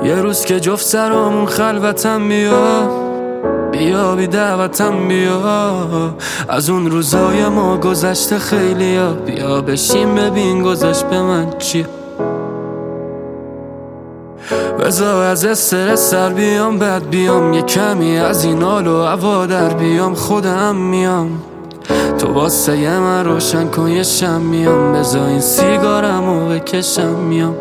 یه روز که جفت سرامون خلوتم بیا بی دعوتم بیا. از اون روزای ما گذشته خیلی ها، بیا بشین ببین گذشت به من چیه. بذار از استرس سر بیام، بعد بیام یه کمی از این حال و هوا در بیام. خودم میام تو واسه من روشن کن یه شم میام. بذار این سیگارمو بکشم میام.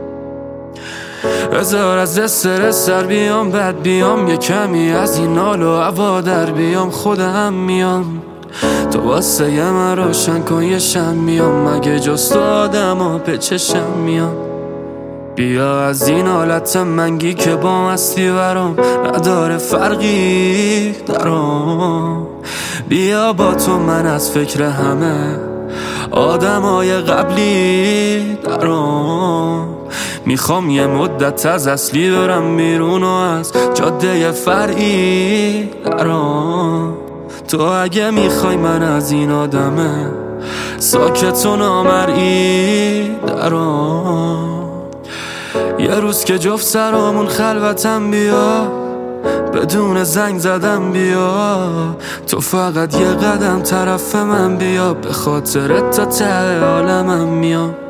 بذار از استرس سر بیام، بعد بیام یه کمی از این حال و هوا در بیام. خودم میام تو واسه من روشن کن یه شم میام. مگه جز تو آدمو به چشم میام. بیا از این حالت منگی که با مستی برام نداره فرقی درام. بیا با تو من از فکر همه آدمای قبلی درام. میخوام یه مدت از اصلی برم بیرون و از جاده فرعی درام. تو اگه میخوای من از این آدمه ساکت و نامرئی درام. یه روز که جفت سرامون خلوتم بیا، بدون زنگ زدم بیا. تو فقط یه قدم طرف من بیا، به خاطرت تا ته عالمم میام.